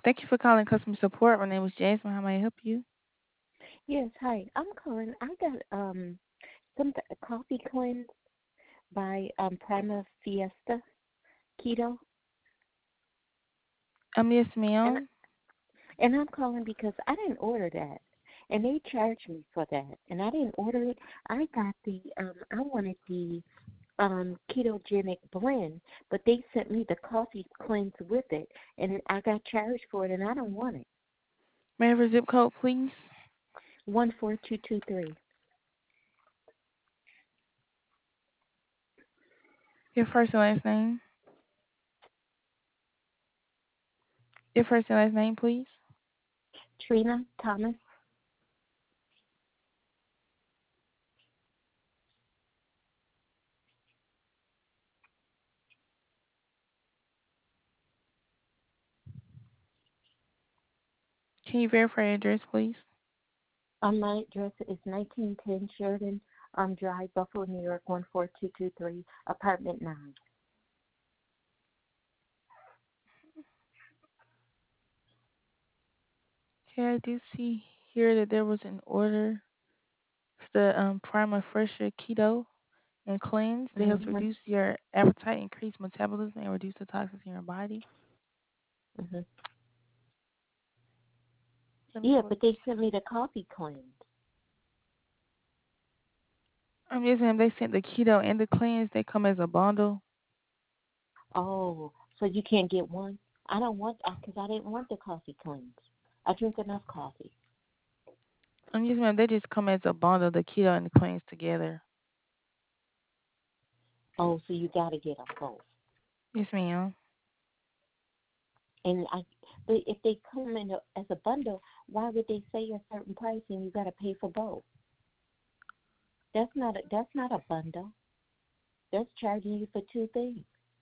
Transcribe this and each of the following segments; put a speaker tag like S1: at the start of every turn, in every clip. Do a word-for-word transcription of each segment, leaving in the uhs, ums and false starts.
S1: Thank you for calling customer support. My name is Jasmine. How may I help you?
S2: Yes, hi. I'm calling. I got um some t- coffee cleanse by um Prima Fiesta Keto,
S1: Um, yes,
S2: and
S1: ma'am.
S2: and I'm calling because I didn't order that, and they charged me for that, and I didn't order it. I got the um I wanted the um ketogenic blend, but they sent me the coffee cleanse with it, and I got charged for it, and I don't want it.
S1: May I have your zip code, please?
S2: One four two two three.
S1: Your first and last name. Your first and last name, please.
S2: Trina Thomas.
S1: Can you verify your address, please?
S2: Um, my address is nineteen ten Sheridan um, Drive, Buffalo, New York, one four two two three, apartment nine.
S1: Okay, I do see here that there was an order for the um, Prima Fresher Keto and Cleanse that helps
S2: Mm-hmm.
S1: reduce your appetite, increase metabolism, and reduce the toxins in your body.
S2: Mm-hmm.
S1: Let me
S2: Yeah,
S1: go.
S2: but they sent me the coffee cleanse.
S1: I'm just saying they sent the keto and the cleanse. They come as a bundle.
S2: Oh, so you can't get one? I don't want, because I didn't want the coffee cleanse. I drink enough coffee.
S1: I'm just saying they just come as a bundle, the keto and the cleanse together.
S2: Oh, so you got to get them both.
S1: Yes, ma'am.
S2: And I, but if they come in a, as a bundle, why would they say a certain price and you got to pay for both? That's not a, that's not a bundle. That's charging you for two things.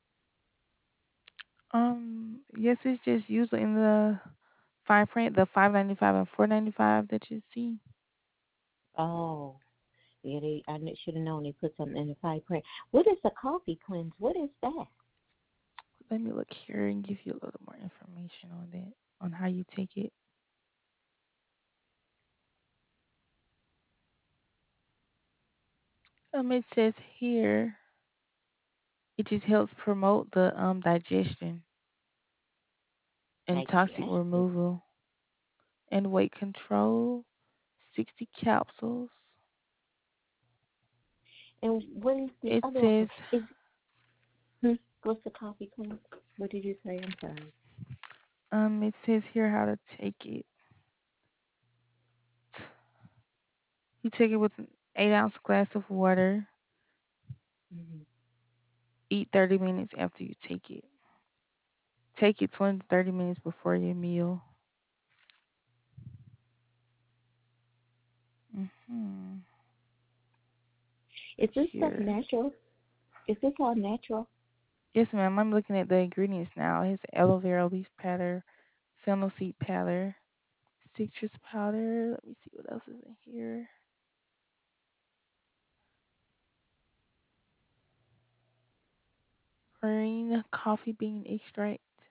S1: Um, yes, it's just usually in the fine print, the five ninety five and four ninety five that you see.
S2: Oh. Yeah, they, I should have known they put something in the fine print. What is a coffee cleanse? What is that?
S1: Let me look here and give you a little more information on that, on how you take it. Um, it says here it just helps promote the um digestion and toxic
S2: Digestion.
S1: removal and weight control. Sixty capsules.
S2: And what is the
S1: It
S2: other one?
S1: says
S2: Is hmm, what's the coffee cleanse? What did you say? I'm sorry.
S1: um it says here how to take it. You take it with an eight ounce glass of water.
S2: Mm-hmm.
S1: Eat thirty minutes after you take it. Take it twenty to thirty minutes before your meal. hmm
S2: Is this stuff
S1: Here.
S2: natural? Is this all natural?
S1: Yes, ma'am. I'm looking at the ingredients now. It has aloe vera leaf powder, fennel seed powder, citrus powder. Let me see what else is in here. Green coffee bean extract.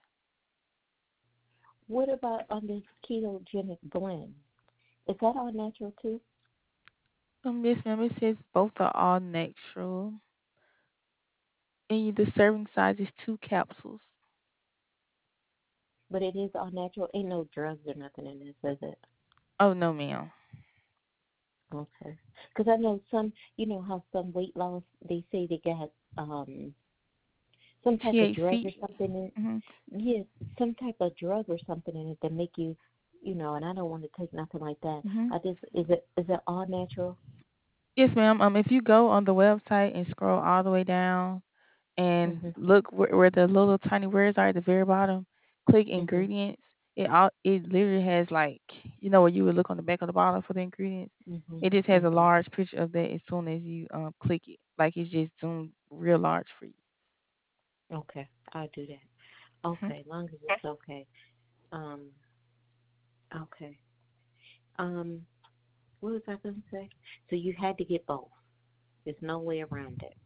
S2: What about on this ketogenic blend? Is that all natural too?
S1: Um, yes, ma'am. It says both are all natural. And the serving size is two capsules.
S2: But it is all natural. Ain't no drugs or nothing in this, is it?
S1: Oh, no, ma'am.
S2: Okay. Because I know some, you know how some weight loss, they say they got um some type of drug
S1: T H C.
S2: or something in it.
S1: hmm
S2: Yes, some type of drug or something in it that make you, you know. And I don't want to take nothing like that.
S1: hmm
S2: I just is it is it all natural?
S1: Yes, ma'am. Um, if you go on the website and scroll all the way down and
S2: Mhm.
S1: look where, where the little tiny words are at the very bottom, click
S2: Mhm.
S1: ingredients. It all it literally has like you know where you would look on the back of the bottle for the ingredients.
S2: Mhm.
S1: It just has a
S2: Mhm.
S1: large picture of that as soon as you um click it. Like it's just zoomed real large for you.
S2: Okay, I'll do that.
S1: hmm
S2: Okay, long as it's okay. Um. Okay. Um. What was I gonna say? So you had to get both. There's no way around it.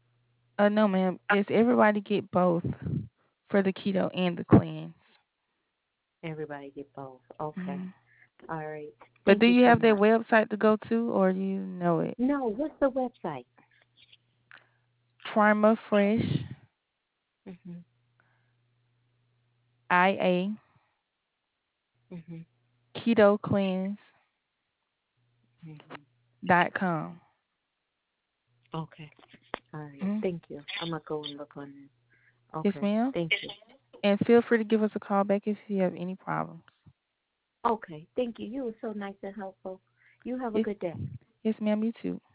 S1: Uh, no, ma'am. Yes, everybody get both for the keto and the cleanse.
S2: Everybody get both. Okay.
S1: Hmm.
S2: All right.
S1: But
S2: Thank
S1: do
S2: you
S1: you
S2: so
S1: have that
S2: much.
S1: website to go to, or do you know it?
S2: No, what's the website?
S1: Prima Fresh
S2: Mhm.
S1: I A
S2: Mhm.
S1: Keto Cleanse
S2: Mhm.
S1: dot com.
S2: Okay. All right.
S1: Mm-hmm.
S2: Thank you. I'm gonna go and look on this.
S1: Yes,
S2: Okay.
S1: ma'am.
S2: Thank you.
S1: And feel free to give us a call back if you have any problems.
S2: Okay. Thank you. You were so nice and helpful. You have a
S1: Yes,
S2: good day.
S1: yes, ma'am. You too.